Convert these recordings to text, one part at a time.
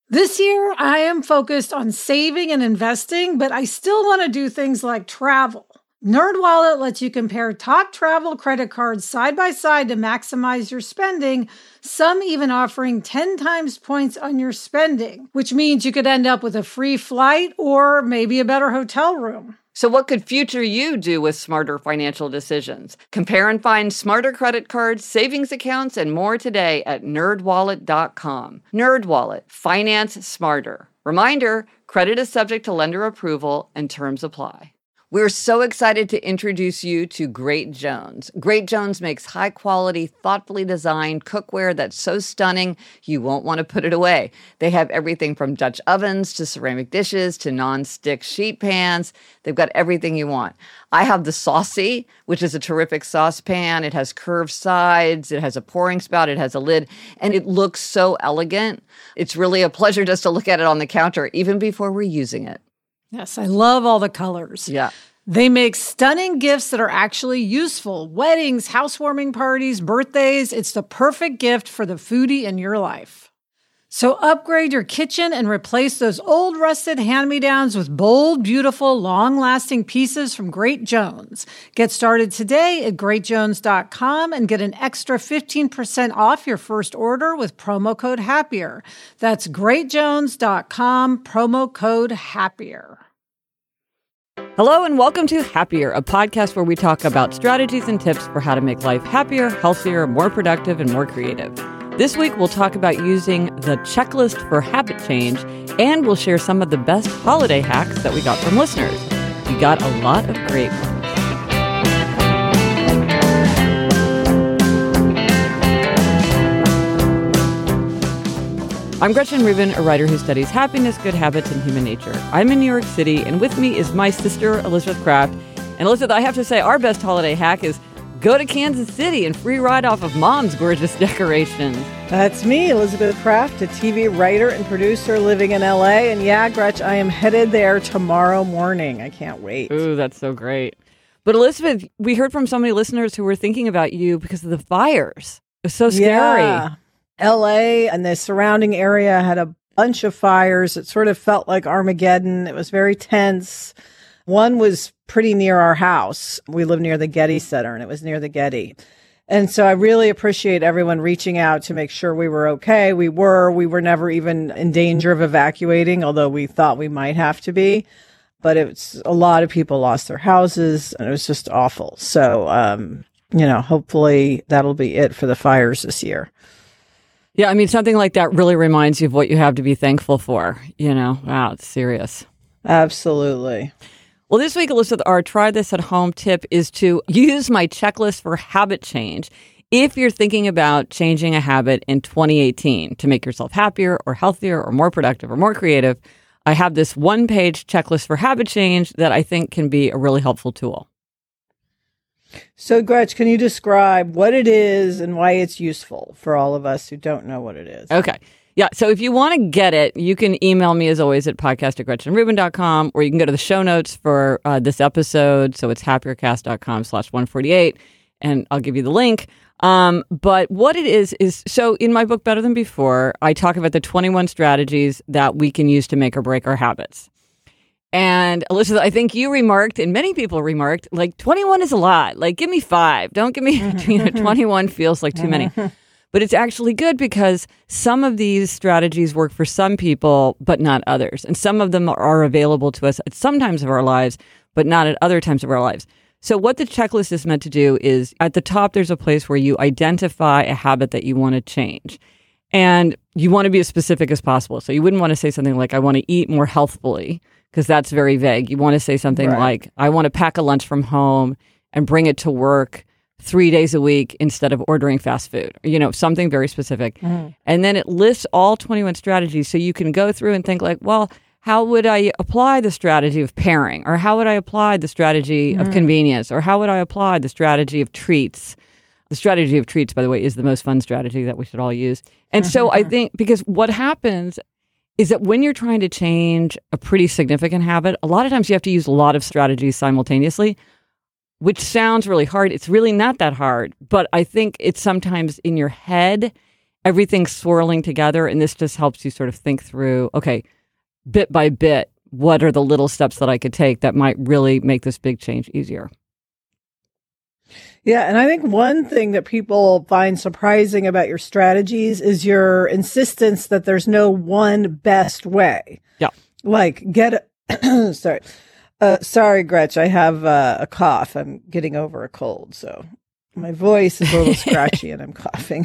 This year, I am focused on saving and investing, but I still want to do things like travel. NerdWallet lets you compare top travel credit cards side by side to maximize your spending, some even offering 10 times points on your spending, which means you could end up with a free flight or maybe a better hotel room. So what could future you do with smarter financial decisions? Compare and find smarter credit cards, savings accounts, and more today at nerdwallet.com. NerdWallet. Finance smarter. Reminder, credit is subject to lender approval and terms apply. We're so excited to introduce you to Great Jones. Great Jones makes high-quality, thoughtfully designed cookware that's so stunning you won't want to put it away. They have everything from Dutch ovens to ceramic dishes to non-stick sheet pans. They've got everything you want. I have the Saucy, which is a terrific saucepan. It has curved sides, it has a pouring spout, it has a lid, and it looks so elegant. It's really a pleasure just to look at it on the counter, even before we're using it. Yes, I love all the colors. Yeah. They make stunning gifts that are actually useful. Weddings, housewarming parties, birthdays. It's the perfect gift for the foodie in your life. So upgrade your kitchen and replace those old rusted hand-me-downs with bold, beautiful, long-lasting pieces from Great Jones. Get started today at greatjones.com and get an extra 15% off your first order with promo code HAPPIER. That's greatjones.com, promo code HAPPIER. Hello and welcome to Happier, a podcast where we talk about strategies and tips for how to make life happier, healthier, more productive, and more creative. This week, we'll talk about using the checklist for habit change, and we'll share some of the best holiday hacks that we got from listeners. We got a lot of great ones. I'm Gretchen Rubin, a writer who studies happiness, good habits, and human nature. I'm in New York City, and with me is my sister, Elizabeth Kraft. And Elizabeth, I have to say, our best holiday hack is go to Kansas City and free ride off of Mom's gorgeous decorations. That's me, Elizabeth Kraft, a TV writer and producer living in L.A. And yeah, Gretch, I am headed there tomorrow morning. I can't wait. Ooh, that's so great. But Elizabeth, we heard from so many listeners who were thinking about you because of the fires. It was so scary. Yeah. L.A. and the surrounding area had a bunch of fires. It sort of felt like Armageddon. It was very tense. One was pretty near our house. We live near the Getty Center, and it was near the Getty. And so I really appreciate everyone reaching out to make sure we were okay. We were never even in danger of evacuating, although we thought we might have to be. But it's a lot of people lost their houses, and it was just awful. So, hopefully that'll be it for the fires this year. Yeah, I mean, something like that really reminds you of what you have to be thankful for. Wow, it's serious. Absolutely. Well, this week, Elizabeth, our try this at home tip is to use my checklist for habit change. If you're thinking about changing a habit in 2018 to make yourself happier or healthier or more productive or more creative, I have this one-page checklist for habit change that I think can be a really helpful tool. So, Gretch, can you describe what it is and why it's useful for all of us who don't know what it is? Okay. Yeah, so if you want to get it, you can email me, as always, at podcast@GretchenRubin.com, or you can go to the show notes for this episode. So it's happiercast.com/148, and I'll give you the link. But what it is, so in my book, Better Than Before, I talk about the 21 strategies that we can use to make or break our habits. And Elizabeth, I think you remarked, and many people remarked, like 21 is a lot. Like, give me 5. Don't give me 21 feels like too many. But it's actually good because some of these strategies work for some people, but not others. And some of them are available to us at some times of our lives, but not at other times of our lives. So what the checklist is meant to do is at the top, there's a place where you identify a habit that you want to change. And you want to be as specific as possible. So you wouldn't want to say something like, I want to eat more healthfully, because that's very vague. You want to say something like, I want to pack a lunch from home and bring it to work 3 days a week instead of ordering fast food, something very specific. Mm. And then it lists all 21 strategies. So you can go through and think like, well, how would I apply the strategy of pairing? Or how would I apply the strategy of convenience? Or how would I apply the strategy of treats? The strategy of treats, by the way, is the most fun strategy that we should all use. And so I think, because what happens is that when you're trying to change a pretty significant habit, a lot of times you have to use a lot of strategies simultaneously, which sounds really hard. It's really not that hard, but I think it's sometimes in your head everything's swirling together. And this just helps you sort of think through, okay, bit by bit, what are the little steps that I could take that might really make this big change easier? Yeah. And I think one thing that people find surprising about your strategies is your insistence that there's no one best way. Yeah. Like sorry, Gretch, I have a cough. I'm getting over a cold. So my voice is a little scratchy and I'm coughing.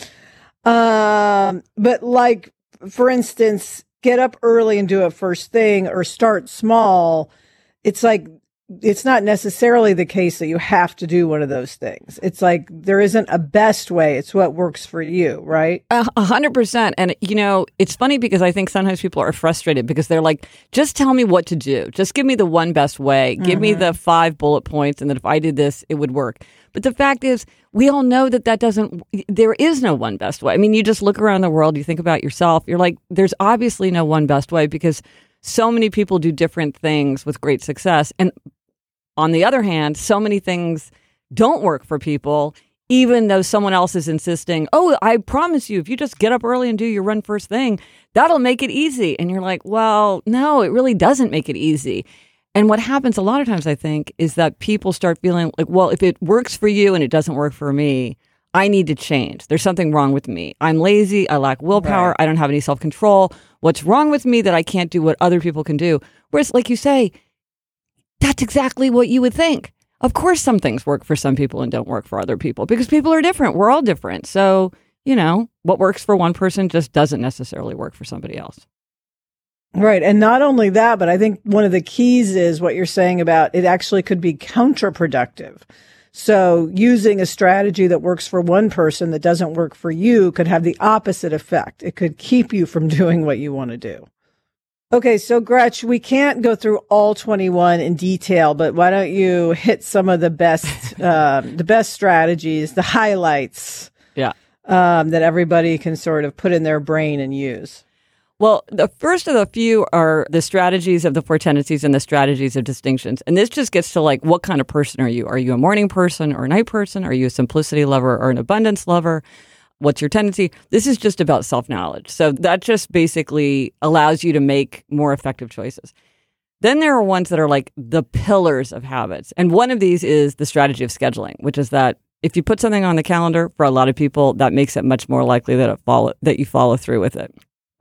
But like, for instance, get up early and do it first thing or start small. It's like, it's not necessarily the case that you have to do one of those things. It's like there isn't a best way. It's what works for you, right? 100%. And, it's funny because I think sometimes people are frustrated because they're like, just tell me what to do. Just give me the one best way. Give me the 5 bullet points. And that if I did this, it would work. But the fact is, we all know there is no one best way. I mean, you just look around the world, you think about yourself, you're like, there's obviously no one best way because so many people do different things with great success. And on the other hand, so many things don't work for people, even though someone else is insisting, oh, I promise you, if you just get up early and do your run first thing, that'll make it easy. And you're like, well, no, it really doesn't make it easy. And what happens a lot of times, I think, is that people start feeling like, well, if it works for you and it doesn't work for me, I need to change. There's something wrong with me. I'm lazy. I lack willpower. Right. I don't have any self-control. What's wrong with me that I can't do what other people can do? Whereas, like you say, that's exactly what you would think. Of course, some things work for some people and don't work for other people because people are different. We're all different. So, what works for one person just doesn't necessarily work for somebody else. Right. And not only that, but I think one of the keys is what you're saying about it actually could be counterproductive. So using a strategy that works for one person that doesn't work for you could have the opposite effect. It could keep you from doing what you want to do. Okay, so Gretch, we can't go through all 21 in detail, but why don't you hit some of the best strategies, the highlights, that everybody can sort of put in their brain and use. Well, the first of the few are the strategies of the 4 tendencies and the strategies of distinctions. And this just gets to like, what kind of person are you? Are you a morning person or a night person? Are you a simplicity lover or an abundance lover? What's your tendency? This is just about self-knowledge. So that just basically allows you to make more effective choices. Then there are ones that are like the pillars of habits. And one of these is the strategy of scheduling, which is that if you put something on the calendar, for a lot of people, that makes it much more likely that you follow through with it.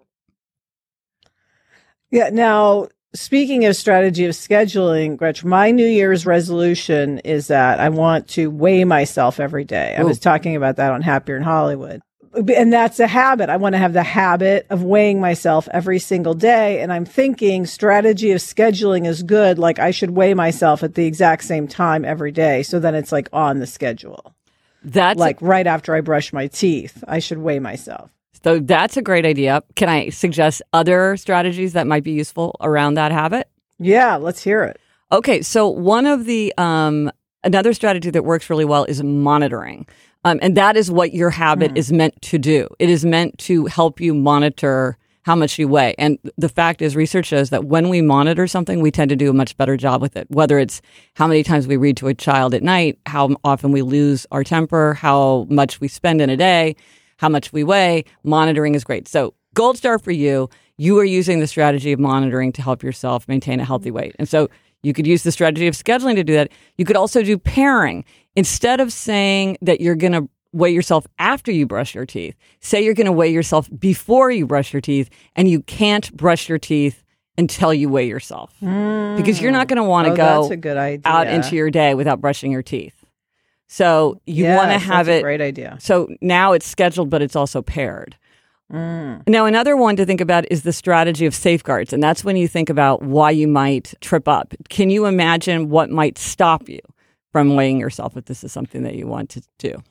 Yeah. Now, speaking of strategy of scheduling, Gretchen, my New Year's resolution is that I want to weigh myself every day. I was talking about that on Happier in Hollywood. And that's a habit. I want to have the habit of weighing myself every single day. And I'm thinking strategy of scheduling is good. Like I should weigh myself at the exact same time every day. So then it's like on the schedule. That's like right after I brush my teeth, I should weigh myself. So that's a great idea. Can I suggest other strategies that might be useful around that habit? Yeah, let's hear it. Okay, so one of the another strategy that works really well is monitoring. And that is what your habit is meant to do. It is meant to help you monitor how much you weigh. And the fact is, research shows that when we monitor something, we tend to do a much better job with it, whether it's how many times we read to a child at night, how often we lose our temper, how much we spend in a day, how much we weigh. Monitoring is great. So gold star for you. You are using the strategy of monitoring to help yourself maintain a healthy weight. And so you could use the strategy of scheduling to do that. You could also do pairing. Instead of saying that you're going to weigh yourself after you brush your teeth, say you're going to weigh yourself before you brush your teeth, and you can't brush your teeth until you weigh yourself. Because you're not going to want to go that's a good idea. out into your day without brushing your teeth. So you want to have that's it. A great idea. So now it's scheduled, but it's also paired. Now, another one to think about is the strategy of safeguards. And that's when you think about why you might trip up. Can you imagine what might stop you from weighing yourself if this is something that you want to do?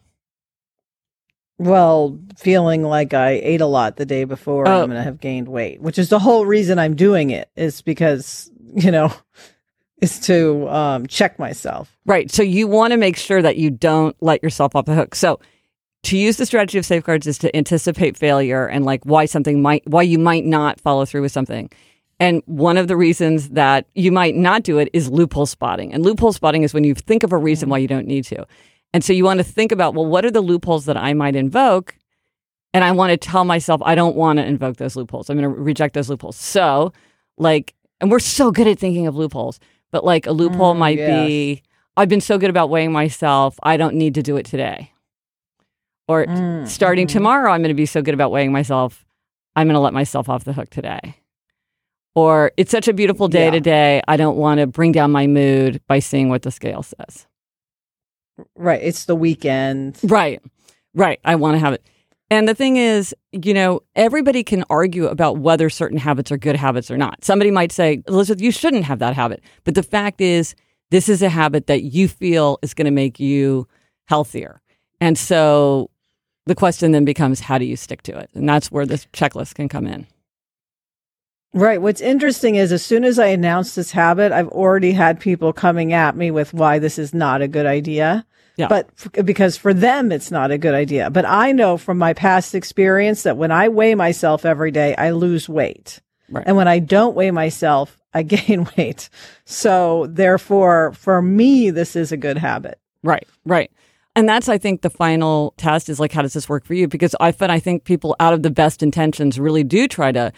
Well, feeling like I ate a lot the day before, I'm going to have gained weight, which is the whole reason I'm doing it, is because, is to check myself. Right. So you want to make sure that you don't let yourself off the hook. So to use the strategy of safeguards is to anticipate failure and like why you might not follow through with something. And one of the reasons that you might not do it is loophole spotting. And loophole spotting is when you think of a reason why you don't need to. And so you want to think about, well, what are the loopholes that I might invoke And I want to tell myself, I don't want to invoke those loopholes. I'm going to reject those loopholes. So, like, and we're so good at thinking of loopholes, but like a loophole might be, I've been so good about weighing myself, I don't need to do it today. Or starting tomorrow, I'm going to be so good about weighing myself, I'm going to let myself off the hook today. Or it's such a beautiful day today, I don't want to bring down my mood by seeing what the scale says. Right. It's the weekend. Right. I want to have it. And the thing is, you know, everybody can argue about whether certain habits are good habits or not. Somebody might say, Elizabeth, you shouldn't have that habit. But the fact is, this is a habit that you feel is going to make you healthier. And so the question then becomes, how do you stick to it? And that's where this checklist can come in. Right. What's interesting is as soon as I announced this habit, I've already had people coming at me with why this is not a good idea. Yeah. But because for them, it's not a good idea. But I know from my past experience that when I weigh myself every day, I lose weight. Right. And when I don't weigh myself, I gain weight. So therefore, for me, this is a good habit. Right. And that's, I think, the final test is like, how does this work for you? Because I think people out of the best intentions really do try to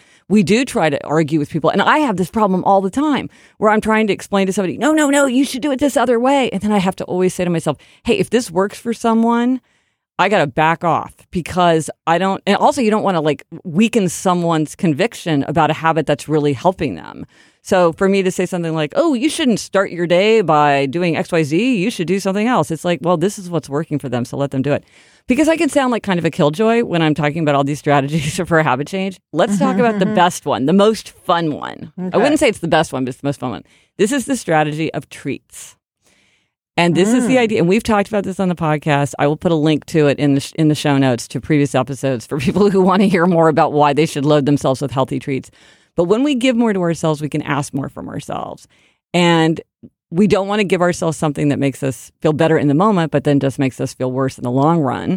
argue with people. And I have this problem all the time where I'm trying to explain to somebody, no, you should do it this other way. And then I have to always say to myself, hey, if this works for someone, I got to back off because I don't. And also, you don't want to like weaken someone's conviction about a habit that's really helping them. So for me to say something like, oh, you shouldn't start your day by doing XYZ, you should do something else. It's like, well, this is what's working for them, so let them do it. Because I can sound like kind of a killjoy when I'm talking about all these strategies for a habit change. Let's talk about the best one, the most fun one. Okay. I wouldn't say it's the best one, but it's the most fun one. This is the strategy of treats. And this is the idea. And we've talked about this on the podcast. I will put a link to it in the show notes to previous episodes for people who want to hear more about why they should load themselves with healthy treats. But when we give more to ourselves, we can ask more from ourselves. And we don't want to give ourselves something that makes us feel better in the moment, but then just makes us feel worse in the long run,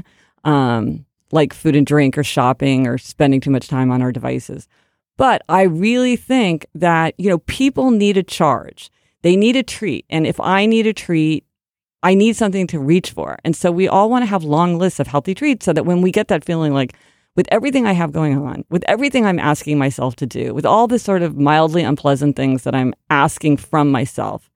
like food and drink or shopping or spending too much time on our devices. But I really think that, you know, people need a charge. They need a treat. And if I need a treat, I need something to reach for. And so we all want to have long lists of healthy treats so that when we get that feeling like, with everything I have going on, with everything I'm asking myself to do, with all the sort of mildly unpleasant things that I'm asking from myself,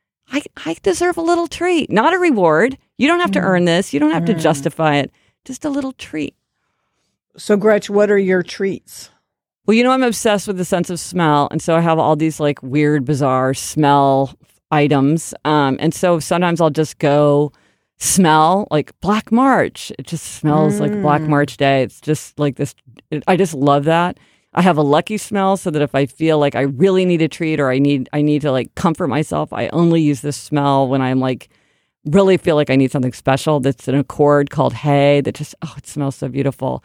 I deserve a little treat, not a reward. You don't have to earn this. You don't have to justify it. Just a little treat. So, Gretch, what are your treats? Well, you know, I'm obsessed with the sense of smell. And so I have all these like weird, bizarre smell items. And so sometimes I'll just go smell like Black March. It just smells like Black March Day. It's just like this. I just love that. I have a lucky smell so that if I feel like I really need a treat or I need to like comfort myself, I only use this smell when I'm like really feel like I need something special. That's an accord called Hay that just, it smells so beautiful.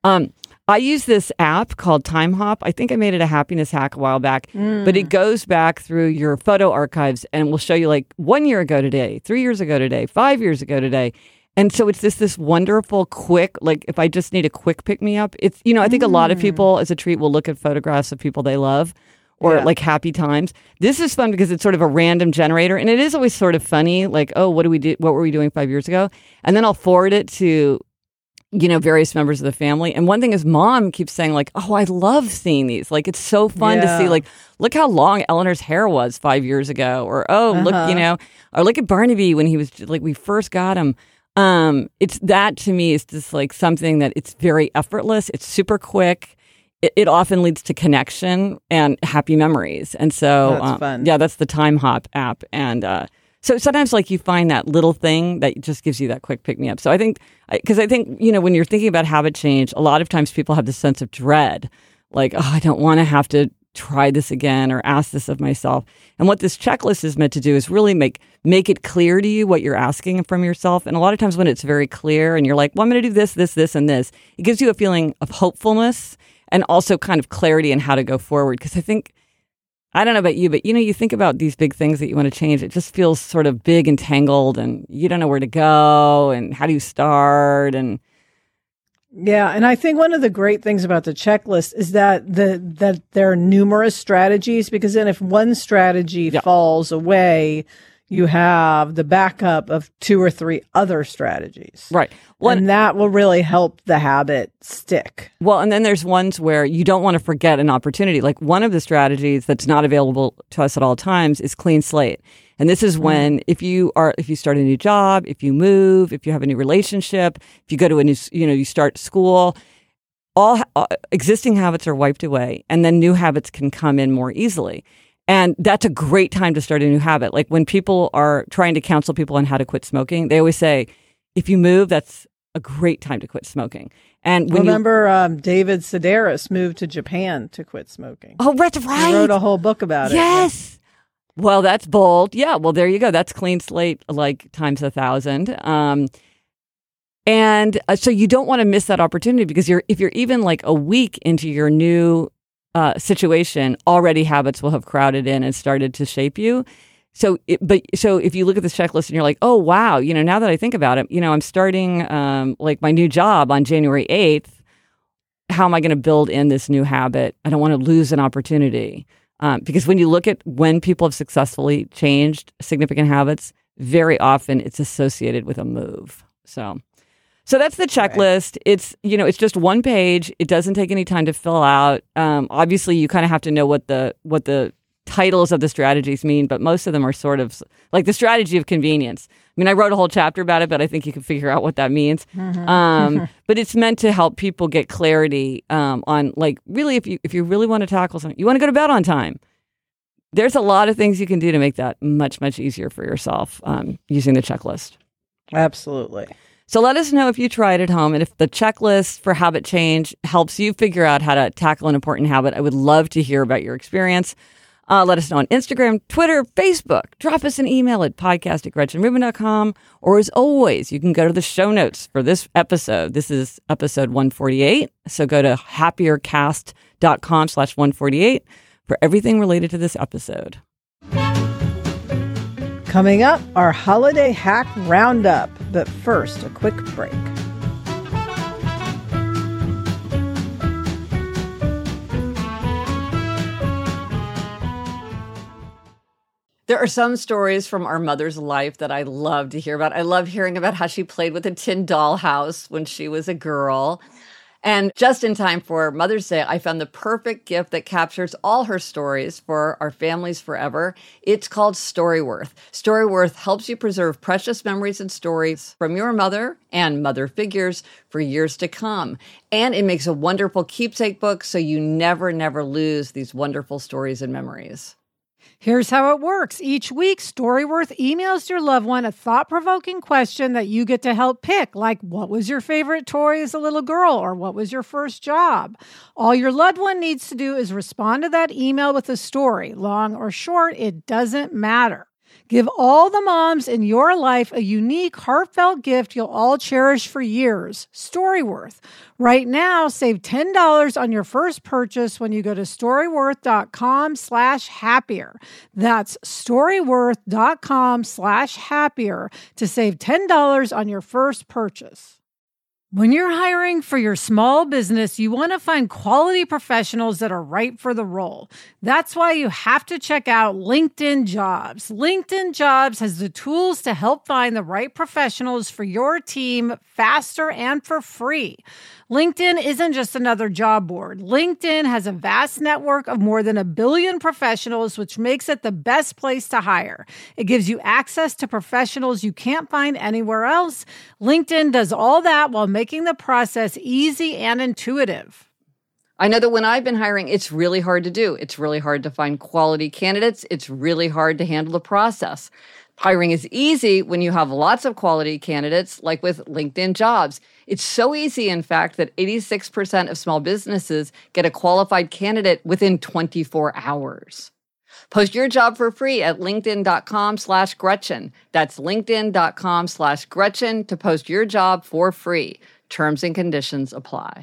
I use this app called Time Hop. I think I made it a happiness hack a while back, but it goes back through your photo archives and will show you like 1 year ago today, 3 years ago today, 5 years ago today. And so it's this wonderful, quick, like if I just need a quick pick me up, it's, you know, I think a lot of people as a treat will look at photographs of people they love or like happy times. This is fun because it's sort of a random generator and it is always sort of funny. Like, oh, what were we doing 5 years ago? And then I'll forward it to, you know, various members of the family. And one thing is mom keeps saying like, oh, I love seeing these. Like, it's so fun to see, like, look how long Eleanor's hair was 5 years ago. Or, look, you know, or look at Barnaby when he was like, we first got him. It's that to me is just like something that it's very effortless. It's super quick. It often leads to connection and happy memories. And so, that's fun. Yeah, that's the Time Hop app. And, so sometimes like you find that little thing that just gives you that quick pick me up. So I think, you know, when you're thinking about habit change, a lot of times people have this sense of dread, like, oh, I don't want to have to try this again or ask this of myself. And what this checklist is meant to do is really make it clear to you what you're asking from yourself. And a lot of times when it's very clear and you're like, well, I'm going to do this, this, this, and this, it gives you a feeling of hopefulness and also kind of clarity in how to go forward. Because I think, I don't know about you, but, you know, you think about these big things that you want to change. It just feels sort of big and tangled and you don't know where to go and how do you start and yeah, and I think one of the great things about the checklist is that that there are numerous strategies because then if one strategy falls away, you have the backup of 2 or 3 other strategies. Right. And that will really help the habit stick. Well, and then there's ones where you don't want to forget an opportunity. Like one of the strategies that's not available to us at all times is clean slate. And this is when if you start a new job, if you move, if you have a new relationship, if you go to a new, you start school, all existing habits are wiped away, and then new habits can come in more easily. And that's a great time to start a new habit. Like when people are trying to counsel people on how to quit smoking, they always say, if you move, that's a great time to quit smoking. And when David Sedaris moved to Japan to quit smoking. Oh, that's right. He wrote a whole book about it. Yes. Well, that's bold. Yeah. Well, there you go. That's clean slate, like times 1,000. So you don't want to miss that opportunity, because if you're even like a week into your new situation, already habits will have crowded in and started to shape you. So if you look at this checklist and you're like, oh, wow, now that I think about it, I'm starting like my new job on January 8th. How am I going to build in this new habit? I don't want to lose an opportunity. Because when you look at when people have successfully changed significant habits, very often it's associated with a move. So that's the checklist. Right. It's just one page. It doesn't take any time to fill out. Obviously, you kind of have to know what the titles of the strategies mean, but most of them are sort of like the strategy of convenience. I mean, I wrote a whole chapter about it, but I think you can figure out what that means. Mm-hmm. But it's meant to help people get clarity on, like, really, if you really want to tackle something, you want to go to bed on time. There's a lot of things you can do to make that much, much easier for yourself using the checklist. Absolutely. So let us know if you try it at home, and if the checklist for habit change helps you figure out how to tackle an important habit. I would love to hear about your experience. Let us know on Instagram, Twitter, Facebook. Drop us an email at podcast@GretchenRubin.com. Or as always, you can go to the show notes for this episode. This is episode 148. So go to happiercast.com/148 for everything related to this episode. Coming up, our holiday hack roundup. But first, a quick break. There are some stories from our mother's life that I love to hear about. I love hearing about how she played with a tin dollhouse when she was a girl. And just in time for Mother's Day, I found the perfect gift that captures all her stories for our families forever. It's called Storyworth. Storyworth helps you preserve precious memories and stories from your mother and mother figures for years to come. And it makes a wonderful keepsake book, so you never, never lose these wonderful stories and memories. Here's how it works. Each week, Storyworth emails your loved one a thought-provoking question that you get to help pick, like, what was your favorite toy as a little girl, or what was your first job? All your loved one needs to do is respond to that email with a story. Long or short, it doesn't matter. Give all the moms in your life a unique, heartfelt gift you'll all cherish for years. Storyworth. Right now, save $10 on your first purchase when you go to storyworth.com/happier. That's storyworth.com/happier to save $10 on your first purchase. When you're hiring for your small business, you want to find quality professionals that are right for the role. That's why you have to check out LinkedIn Jobs. LinkedIn Jobs has the tools to help find the right professionals for your team faster and for free. LinkedIn isn't just another job board. LinkedIn has a vast network of more than 1 billion professionals, which makes it the best place to hire. It gives you access to professionals you can't find anywhere else. LinkedIn does all that while making the process easy and intuitive. I know that when I've been hiring, it's really hard to do. It's really hard to find quality candidates. It's really hard to handle the process. Hiring is easy when you have lots of quality candidates, like with LinkedIn Jobs. It's so easy, in fact, that 86% of small businesses get a qualified candidate within 24 hours. Post your job for free at linkedin.com/Gretchen. That's linkedin.com/Gretchen to post your job for free. Terms and conditions apply.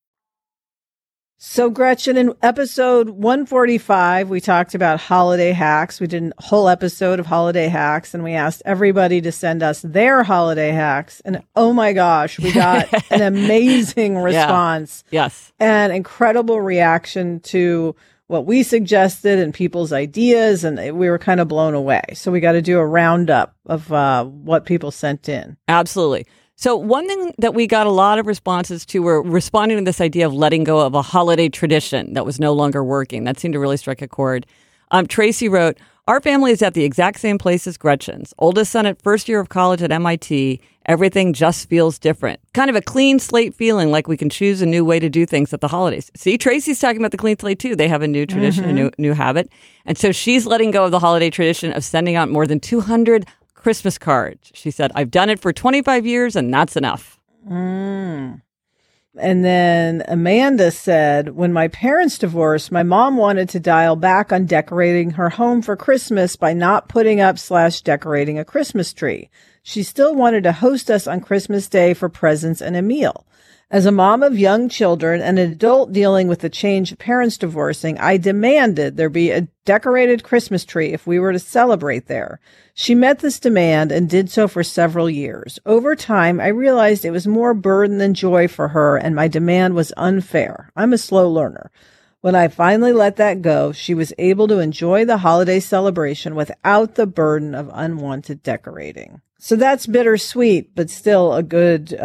So, Gretchen, in episode 145, we talked about holiday hacks. We did a whole episode of holiday hacks, and we asked everybody to send us their holiday hacks. And oh my gosh, we got an amazing response. Yeah. Yes. An incredible reaction to what we suggested and people's ideas, and we were kind of blown away. So we got to do a roundup of what people sent in. Absolutely. So one thing that we got a lot of responses to were responding to this idea of letting go of a holiday tradition that was no longer working. That seemed to really strike a chord. Tracy wrote, our family is at the exact same place as Gretchen's. Oldest son at first year of college at MIT. Everything just feels different. Kind of a clean slate feeling, like we can choose a new way to do things at the holidays. See, Tracy's talking about the clean slate too. They have a new tradition, a new habit. And so she's letting go of the holiday tradition of sending out more than 200 Christmas cards. She said, I've done it for 25 years and that's enough. And then Amanda said, when my parents divorced, my mom wanted to dial back on decorating her home for Christmas by not putting up / decorating a Christmas tree. She still wanted to host us on Christmas Day for presents and a meal. As a mom of young children and an adult dealing with the change of parents divorcing, I demanded there be a decorated Christmas tree if we were to celebrate there. She met this demand and did so for several years. Over time, I realized it was more burden than joy for her, and my demand was unfair. I'm a slow learner. When I finally let that go, she was able to enjoy the holiday celebration without the burden of unwanted decorating. So that's bittersweet, but still a good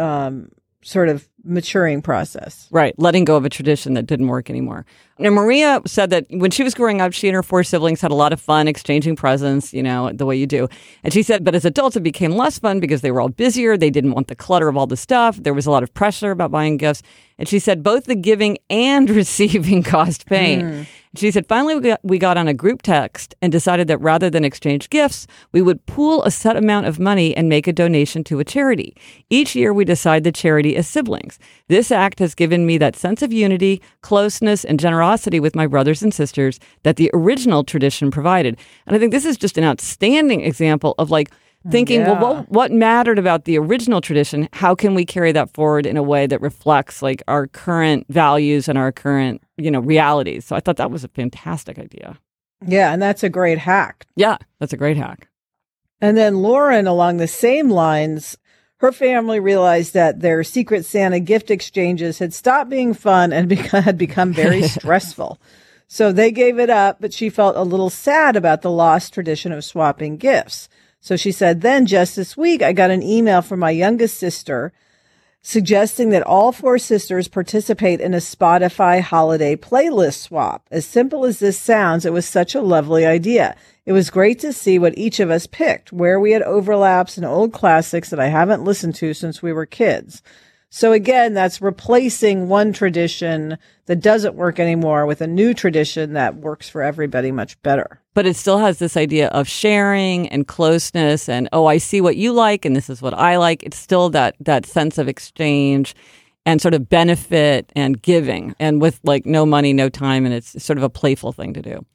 sort of maturing process. Right. Letting go of a tradition that didn't work anymore. Now, Maria said that when she was growing up, she and her 4 siblings had a lot of fun exchanging presents, you know, the way you do. And she said, but as adults, it became less fun because they were all busier. They didn't want the clutter of all the stuff. There was a lot of pressure about buying gifts. And she said both the giving and receiving caused pain. She said, finally, we got on a group text and decided that rather than exchange gifts, we would pool a set amount of money and make a donation to a charity. Each year, we decide the charity as siblings. This act has given me that sense of unity, closeness, and generosity with my brothers and sisters that the original tradition provided. And I think this is just an outstanding example of like, thinking, well, what mattered about the original tradition? How can we carry that forward in a way that reflects like our current values and our current, you know, realities? So I thought that was a fantastic idea. Yeah, and that's a great hack. Yeah, that's a great hack. And then Lauren, along the same lines, her family realized that their Secret Santa gift exchanges had stopped being fun and had become very stressful. So they gave it up, but she felt a little sad about the lost tradition of swapping gifts. So she said, then just this week, I got an email from my youngest sister suggesting that all 4 sisters participate in a Spotify holiday playlist swap. As simple as this sounds, it was such a lovely idea. It was great to see what each of us picked, where we had overlaps and old classics that I haven't listened to since we were kids. So again, that's replacing one tradition that doesn't work anymore with a new tradition that works for everybody much better. But it still has this idea of sharing and closeness and, oh, I see what you like and this is what I like. It's still that sense of exchange and sort of benefit and giving, and with like no money, no time, and it's sort of a playful thing to do.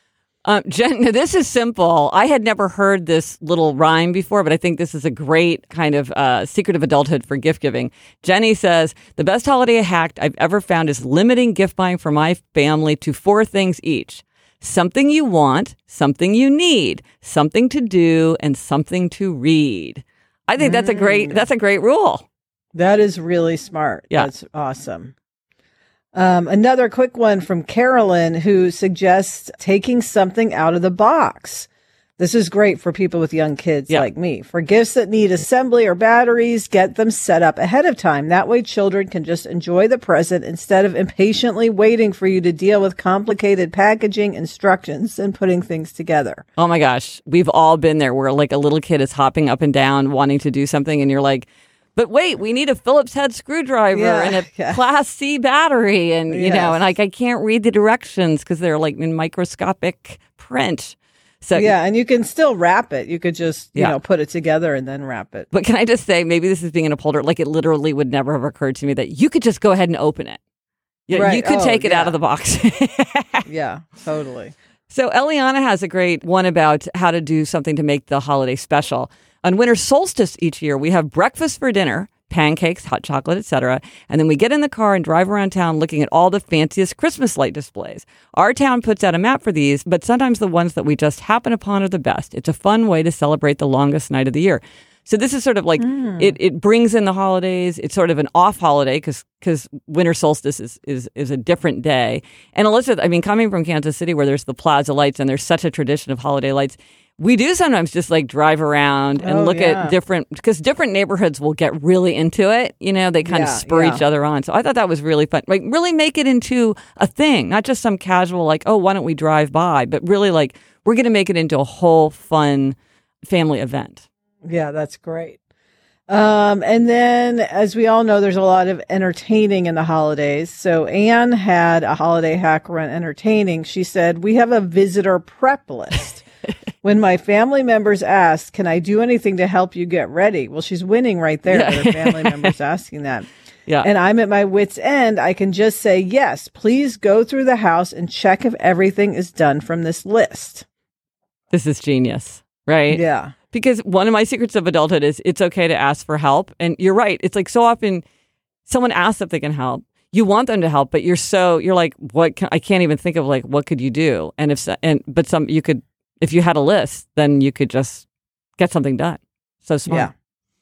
Jen, this is simple. I had never heard this little rhyme before, but I think this is a great kind of secret of adulthood for gift giving. Jenny says, the best holiday hack I've ever found is limiting gift buying for my family to 4 things each. Something you want, something you need, something to do, and something to read. I think that's a great rule. That is really smart. Yeah. That's awesome. Another quick one from Carolyn, who suggests taking something out of the box. This is great for people with young kids like me. For gifts that need assembly or batteries, get them set up ahead of time. That way children can just enjoy the present instead of impatiently waiting for you to deal with complicated packaging, instructions, and putting things together. Oh my gosh. We've all been there where like a little kid is hopping up and down wanting to do something and you're like, but wait, we need a Phillips head screwdriver and a Class C battery. And, you know, and like I can't read the directions because they're like in microscopic print. So and you can still wrap it. You could just, you know, put it together and then wrap it. But can I just say, maybe this is being an upholder, like it literally would never have occurred to me that you could just go ahead and open it. You could take it out of the box. Yeah, totally. So Eliana has a great one about how to do something to make the holiday special. On winter solstice each year, we have breakfast for dinner, pancakes, hot chocolate, etc. And then we get in the car and drive around town looking at all the fanciest Christmas light displays. Our town puts out a map for these, but sometimes the ones that we just happen upon are the best. It's a fun way to celebrate the longest night of the year. So this is sort of like it brings in the holidays. It's sort of an off holiday because winter solstice is a different day. And Elizabeth, I mean, coming from Kansas City where there's the plaza lights and there's such a tradition of holiday lights, we do sometimes just like drive around and look at because different neighborhoods will get really into it. You know, they kind of spur each other on. So I thought that was really fun. Like really make it into a thing, not just some casual like, oh, why don't we drive by? But really like we're going to make it into a whole fun family event. Yeah, that's great. And then, as we all know, there's a lot of entertaining in the holidays. So Anne had a holiday hack around entertaining. She said, we have a visitor prep list. When my family members ask, can I do anything to help you get ready? Well, she's winning right there with her family members asking that. Yeah. And I'm at my wit's end. I can just say, yes, please go through the house and check if everything is done from this list. This is genius, right? Yeah. Because one of my secrets of adulthood is it's okay to ask for help. And you're right. It's like so often someone asks if they can help. You want them to help, but you're like, I can't even think of like, what could you do? And if you had a list, then you could just get something done. So smart. Yeah.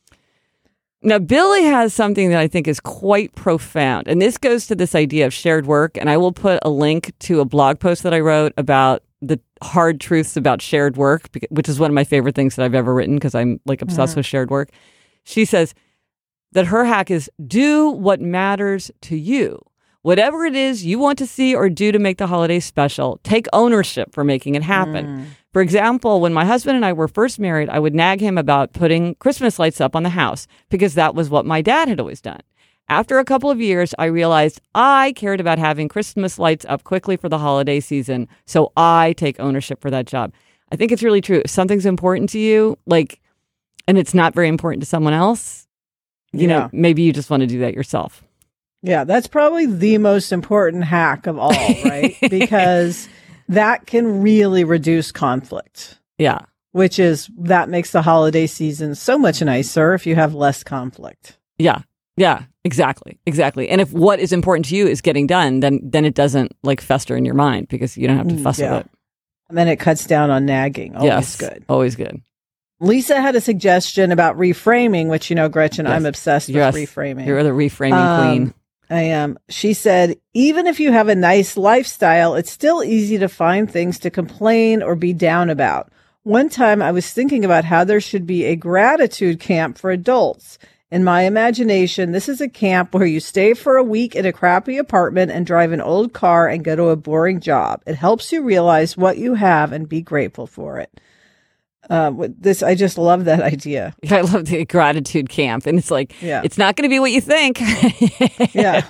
Now, Billy has something that I think is quite profound. And this goes to this idea of shared work. And I will put a link to a blog post that I wrote about the hard truths about shared work, which is one of my favorite things that I've ever written because I'm like obsessed with shared work. She says that her hack is do what matters to you. Whatever it is you want to see or do to make the holiday special, take ownership for making it happen. For example, when my husband and I were first married, I would nag him about putting Christmas lights up on the house because that was what my dad had always done. After a couple of years, I realized I cared about having Christmas lights up quickly for the holiday season, so I take ownership for that job. I think it's really true. If something's important to you, like, and it's not very important to someone else, you know, maybe you just want to do that yourself. Yeah, that's probably the most important hack of all, right? Because that can really reduce conflict. Yeah. That makes the holiday season so much nicer if you have less conflict. Yeah. Yeah, exactly. And if what is important to you is getting done, then it doesn't like fester in your mind because you don't have to fuss with it. And then it cuts down on nagging. Always good. Always good. Lisa had a suggestion about reframing, which, you know, Gretchen, I'm obsessed with reframing. You're the reframing queen. I am. She said, even if you have a nice lifestyle, it's still easy to find things to complain or be down about. One time I was thinking about how there should be a gratitude camp for adults. In my imagination, this is a camp where you stay for a week in a crappy apartment and drive an old car and go to a boring job. It helps you realize what you have and be grateful for it. I just love that idea. I love the gratitude camp. And it's like, it's not going to be what you think. Yeah.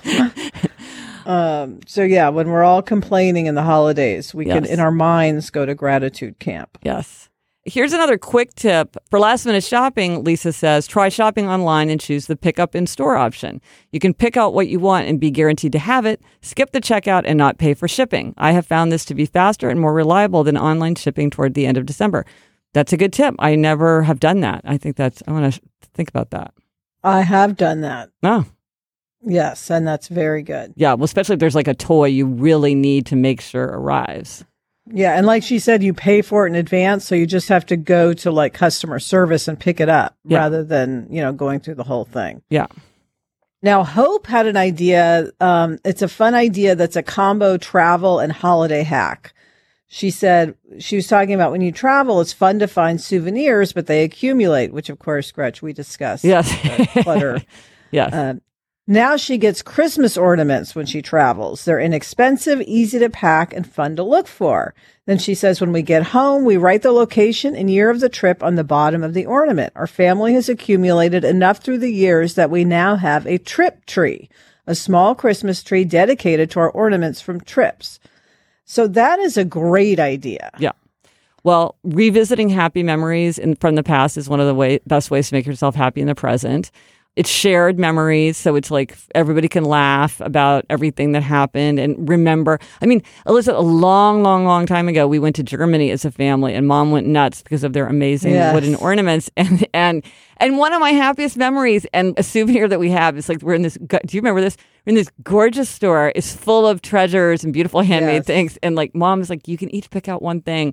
When we're all complaining in the holidays, we can, in our minds, go to gratitude camp. Yes. Here's another quick tip. For last minute shopping, Lisa says, try shopping online and choose the pickup in store option. You can pick out what you want and be guaranteed to have it, skip the checkout and not pay for shipping. I have found this to be faster and more reliable than online shipping toward the end of December. That's a good tip. I never have done that. I want to think about that. I have done that. Oh. Yes, and that's very good. Yeah, well, especially if there's like a toy you really need to make sure arrives. Yeah, and like she said, you pay for it in advance, so you just have to go to like customer service and pick it up rather than, going through the whole thing. Yeah. Now, Hope had an idea. It's a fun idea that's a combo travel and holiday hack. She said she was talking about when you travel, it's fun to find souvenirs, but they accumulate, which, of course, Gretch, we discussed. Yes. Clutter. Yes. Now she gets Christmas ornaments when she travels. They're inexpensive, easy to pack, and fun to look for. Then she says, when we get home, we write the location and year of the trip on the bottom of the ornament. Our family has accumulated enough through the years that we now have a trip tree, a small Christmas tree dedicated to our ornaments from trips. So that is a great idea. Yeah. Well, revisiting happy memories from the past is one of the best ways to make yourself happy in the present. It's shared memories, so it's like everybody can laugh about everything that happened and remember. I mean, Alyssa, a long, long, long time ago, we went to Germany as a family, and Mom went nuts because of their amazing wooden ornaments. And one of my happiest memories and a souvenir that we have is like we're in this. Do you remember this? We're in this gorgeous store. It's full of treasures and beautiful handmade things. And like Mom is like, you can each pick out one thing.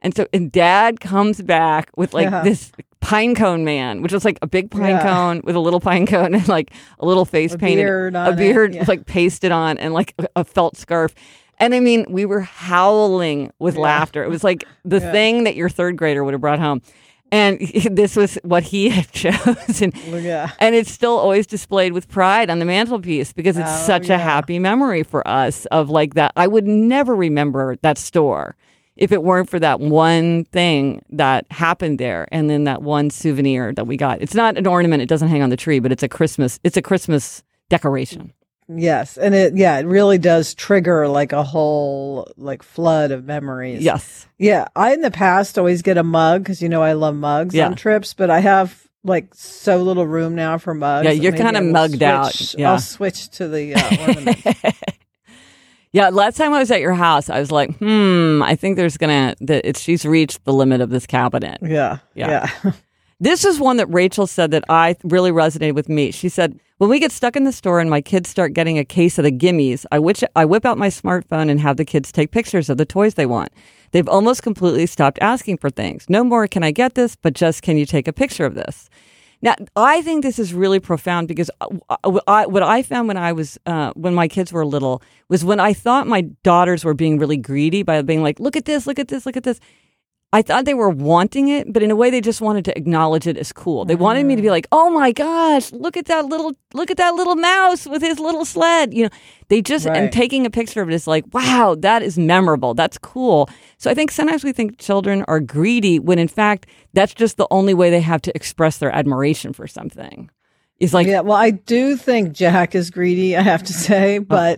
And Dad comes back with this pine cone man, which was like a big pine cone with a little pine cone and like a little face painted, a beard like pasted on, and like a felt scarf. And I mean, we were howling with laughter. It was like the thing that your third grader would have brought home. And this was what he had chosen. And it's still always displayed with pride on the mantelpiece because it's such a happy memory for us of like that. I would never remember that store if it weren't for that one thing that happened there, and then that one souvenir that we got. It's not an ornament; it doesn't hang on the tree, but it's a Christmas decoration. Yes, and it really does trigger like a whole like flood of memories. Yes, yeah. I in the past always get a mug because I love mugs on trips, but I have like so little room now for mugs. Yeah, you're kind of mugged out. Yeah. I'll switch to the ornaments. Yeah, last time I was at your house, I was like, I think she's reached the limit of this cabinet. Yeah. This is one that Rachel said that I really resonated with me. She said, when we get stuck in the store and my kids start getting a case of the gimmies, I whip out my smartphone and have the kids take pictures of the toys they want. They've almost completely stopped asking for things. No more, can I get this? But just, can you take a picture of this? Now, I think this is really profound because what I found when my kids were little was when I thought my daughters were being really greedy by being like, look at this, look at this, look at this. I thought they were wanting it, but in a way they just wanted to acknowledge it as cool. They wanted me to be like, "Oh my gosh, look at that little mouse with his little sled." They just and taking a picture of it is like, "Wow, that is memorable. That's cool." So I think sometimes we think children are greedy when in fact that's just the only way they have to express their admiration for something. It's like, well, I do think Jack is greedy, I have to say, but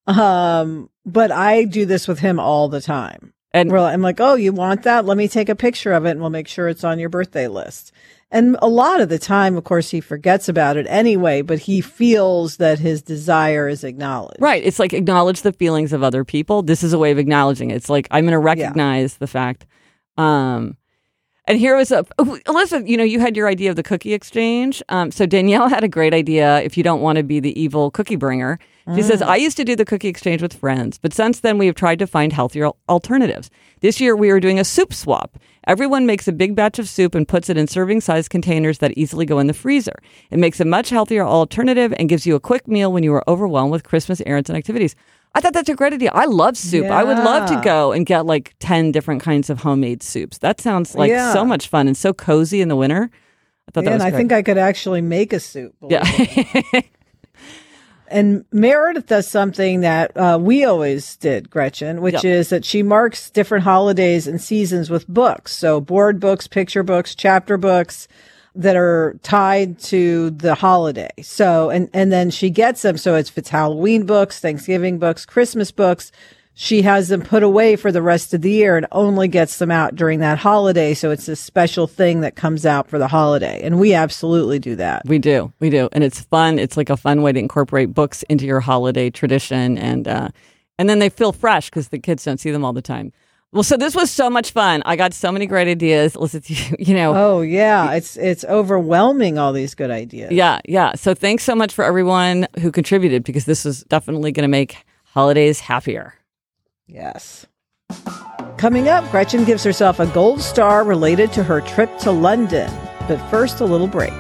I do this with him all the time. And I'm like, oh, you want that? Let me take a picture of it and we'll make sure it's on your birthday list. And a lot of the time, of course, he forgets about it anyway, but he feels that his desire is acknowledged. Right. It's like acknowledge the feelings of other people. This is a way of acknowledging it. It's like, I'm going to recognize the fact. And here was Alyssa, you had your idea of the cookie exchange. So Danielle had a great idea if you don't want to be the evil cookie bringer. She says, I used to do the cookie exchange with friends, but since then we have tried to find healthier alternatives. This year we are doing a soup swap. Everyone makes a big batch of soup and puts it in serving-sized containers that easily go in the freezer. It makes a much healthier alternative and gives you a quick meal when you are overwhelmed with Christmas errands and activities. I thought that's a great idea. I love soup. Yeah. I would love to go and get like 10 different kinds of homemade soups. That sounds like so much fun and so cozy in the winter. I thought that was great. And I think I could actually make a soup. Yeah. And Meredith does something that we always did, Gretchen, which is that she marks different holidays and seasons with books. So board books, picture books, chapter books that are tied to the holiday. So, and then she gets them. So if it's Halloween books, Thanksgiving books, Christmas books, she has them put away for the rest of the year and only gets them out during that holiday. So it's a special thing that comes out for the holiday. And we absolutely do that. We do. And it's fun. It's like a fun way to incorporate books into your holiday tradition. And then they feel fresh because the kids don't see them all the time. Well, so this was so much fun. I got so many great ideas. Listen, Oh, yeah. It's overwhelming, all these good ideas. Yeah. So thanks so much for everyone who contributed because this is definitely going to make holidays happier. Yes. Coming up, Gretchen gives herself a gold star related to her trip to London. But first, a little break.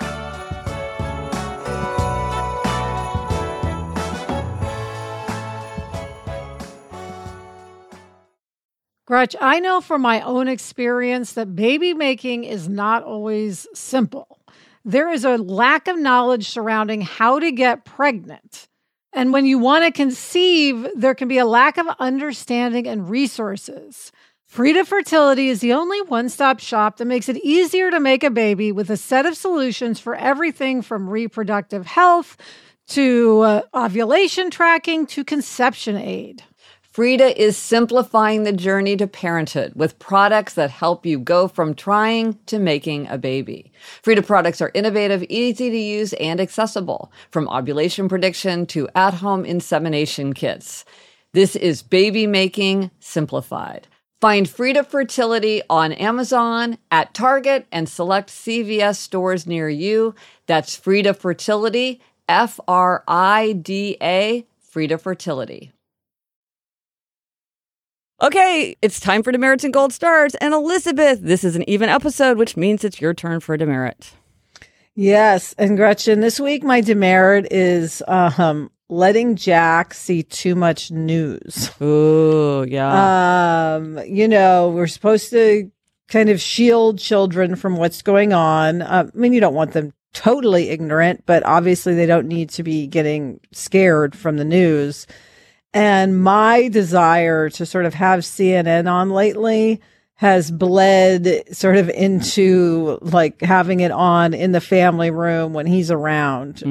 Gretch, I know from my own experience that baby making is not always simple. There is a lack of knowledge surrounding how to get pregnant. And when you want to conceive, there can be a lack of understanding and resources. Frida Fertility is the only one-stop shop that makes it easier to make a baby with a set of solutions for everything from reproductive health to ovulation tracking to conception aid. Frida is simplifying the journey to parenthood with products that help you go from trying to making a baby. Frida products are innovative, easy to use, and accessible, from ovulation prediction to at-home insemination kits. This is baby making simplified. Find Frida Fertility on Amazon, at Target, and select CVS stores near you. That's Frida Fertility, Frida, Frida Fertility. Okay, it's time for demerits and gold stars. And Elizabeth, this is an even episode, which means it's your turn for a demerit. Yes. And Gretchen, this week my demerit is letting Jack see too much news. Ooh, yeah. We're supposed to kind of shield children from what's going on. You don't want them totally ignorant, but obviously they don't need to be getting scared from the news. And my desire to sort of have CNN on lately has bled sort of into like having it on in the family room when he's around.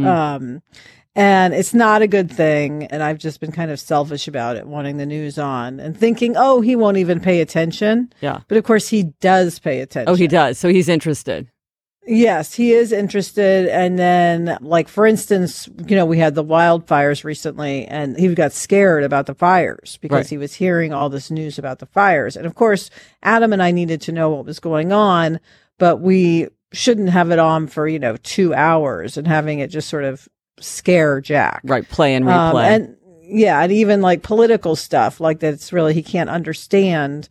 And it's not a good thing. And I've just been kind of selfish about it, wanting the news on and thinking, oh, he won't even pay attention. Yeah. But of course he does pay attention. Oh, he does. So he's interested. Yes, he is interested. And then, like, for instance, we had the wildfires recently and he got scared about the fires because he was hearing all this news about the fires. And of course, Adam and I needed to know what was going on, but we shouldn't have it on for, 2 hours and having it just sort of scare Jack. Right. Play and replay. And even like political stuff like that. It's really, he can't understand,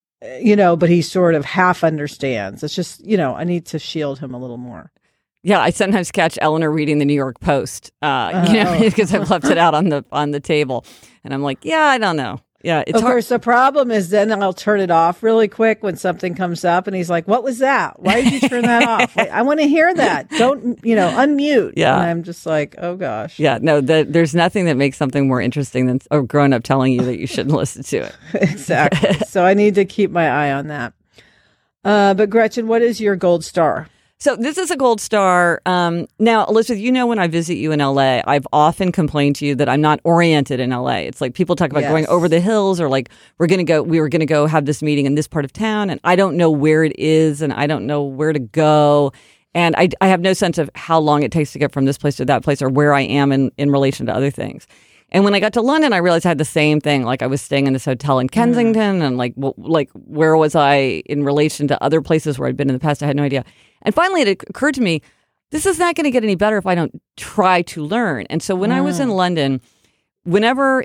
but he sort of half understands. It's just, I need to shield him a little more. Yeah. I sometimes catch Eleanor reading the New York Post, because I've left it out on the table and I'm like, yeah, I don't know. Yeah, it's of course, the problem is then I'll turn it off really quick when something comes up and he's like, what was that? Why did you turn that off? I want to hear that. Don't, unmute. Yeah. And I'm just like, oh gosh. Yeah, no, there's nothing that makes something more interesting than a grown up telling you that you shouldn't listen to it. Exactly. So I need to keep my eye on that. But Gretchen, what is your gold star? So this is a gold star. Now, Elizabeth, when I visit you in LA, I've often complained to you that I'm not oriented in LA. It's like people talk about going over the hills or like we were going to go have this meeting in this part of town and I don't know where it is and I don't know where to go. And I have no sense of how long it takes to get from this place to that place or where I am in relation to other things. And when I got to London, I realized I had the same thing. Like I was staying in this hotel in Kensington and like where was I in relation to other places where I'd been in the past? I had no idea. And finally, it occurred to me, this is not going to get any better if I don't try to learn. And so when I was in London, when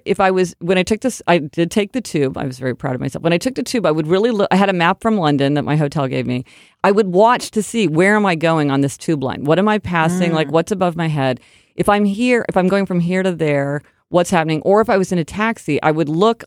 I took this, I did take the tube. I was very proud of myself. When I took the tube, I would really look. I had a map from London that my hotel gave me. I would watch to see where am I going on this tube line? What am I passing? Like what's above my head? If I'm going from here to there, what's happening? Or if I was in a taxi, I would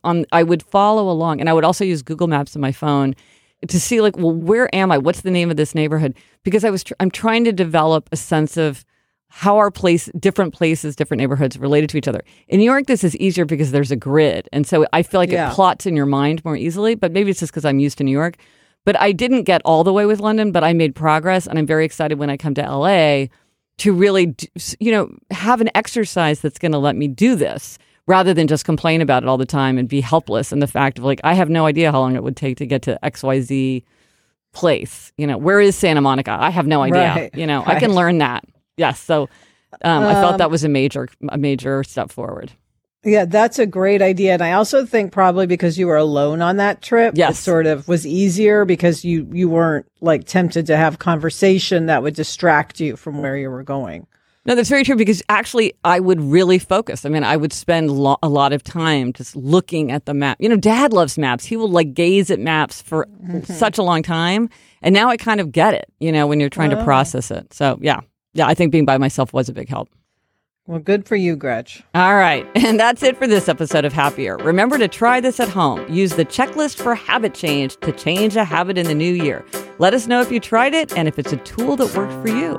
follow along. And I would also use Google Maps on my phone to see like, well, where am I? What's the name of this neighborhood? Because I'm trying to develop a sense of how our different places, different neighborhoods related to each other. In New York, this is easier because there's a grid. And so I feel like it plots in your mind more easily, but maybe it's just because I'm used to New York. But I didn't get all the way with London, but I made progress. And I'm very excited when I come to LA to really, have an exercise that's going to let me do this rather than just complain about it all the time and be helpless in the fact of like, I have no idea how long it would take to get to XYZ place. Where is Santa Monica? I have no idea. Right. I can learn that. Yes. So I felt that was a major step forward. Yeah, that's a great idea. And I also think probably because you were alone on that trip, it sort of was easier because you weren't like tempted to have conversation that would distract you from where you were going. No, that's very true because actually I would really focus. I mean, I would spend a lot of time just looking at the map. Dad loves maps. He will like gaze at maps for such a long time. And now I kind of get it, when you're trying to process it. So yeah, I think being by myself was a big help. Well, good for you, Gretch. All right. And that's it for this episode of Happier. Remember to try this at home. Use the checklist for habit change to change a habit in the new year. Let us know if you tried it and if it's a tool that worked for you.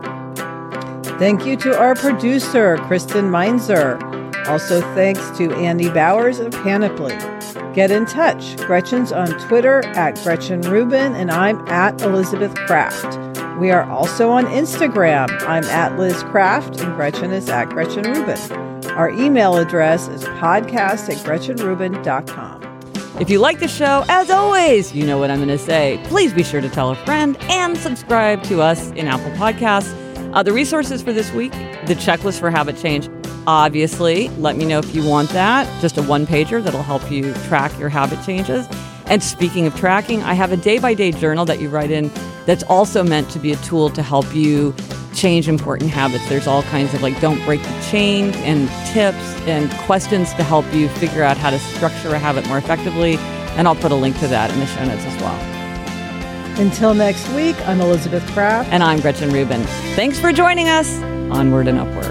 Thank you to our producer, Kristen Meinzer. Also, thanks to Andy Bowers of Panoply. Get in touch. Gretchen's on Twitter at Gretchen Rubin, and I'm at Elizabeth Craft. We are also on Instagram. I'm at Liz Craft, and Gretchen is at Gretchen Rubin. Our email address is podcast@GretchenRubin.com. If you like the show, as always, you know what I'm going to say. Please be sure to tell a friend and subscribe to us in Apple Podcasts. The resources for this week, the checklist for habit change. Obviously, let me know if you want that. Just a one-pager that'll help you track your habit changes. And speaking of tracking, I have a day-by-day journal that you write in that's also meant to be a tool to help you change important habits. There's all kinds of don't break the chain and tips and questions to help you figure out how to structure a habit more effectively. And I'll put a link to that in the show notes as well. Until next week, I'm Elizabeth Kraft. And I'm Gretchen Rubin. Thanks for joining us. Onward and upward.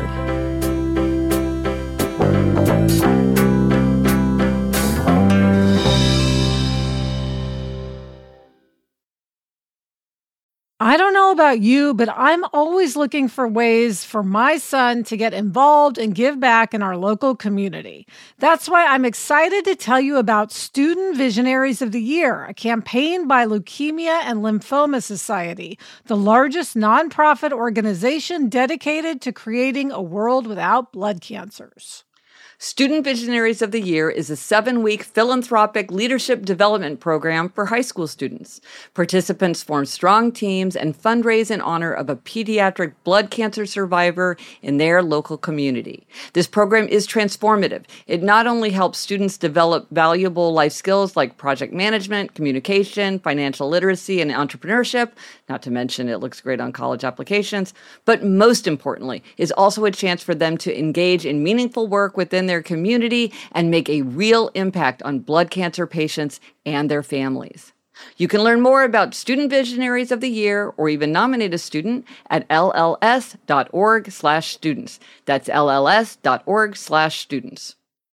I don't know about you, but I'm always looking for ways for my son to get involved and give back in our local community. That's why I'm excited to tell you about Student Visionaries of the Year, a campaign by Leukemia and Lymphoma Society, the largest nonprofit organization dedicated to creating a world without blood cancers. Student Visionaries of the Year is a 7-week philanthropic leadership development program for high school students. Participants form strong teams and fundraise in honor of a pediatric blood cancer survivor in their local community. This program is transformative. It not only helps students develop valuable life skills like project management, communication, financial literacy, and entrepreneurship, not to mention it looks great on college applications, but most importantly, is also a chance for them to engage in meaningful work within their community and make a real impact on blood cancer patients and their families. You can learn more about Student Visionaries of the Year or even nominate a student at lls.org/students. That's lls.org/students.